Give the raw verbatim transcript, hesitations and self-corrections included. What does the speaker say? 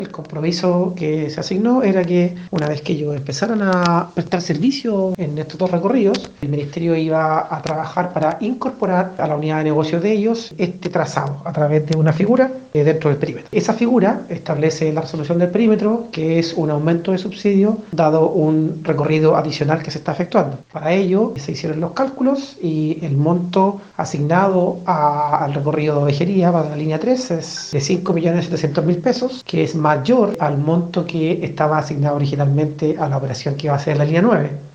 El compromiso que se asignó era que una vez que ellos empezaran a prestar servicio en estos dos recorridos, el Ministerio iba a trabajar para incorporar a la unidad de negocio de ellos este trazado a través de una figura eh, dentro del perímetro. Esa figura establece la resolución del perímetro, que es un aumento de subsidio dado un recorrido adicional que se está efectuando. Para ello se hicieron los cálculos y el monto asignado a, al recorrido de Ovejería para la línea tres es de cinco millones setecientos mil pesos, que es mayor al monto que estaba asignado originalmente a la operación que iba a ser la línea nueve.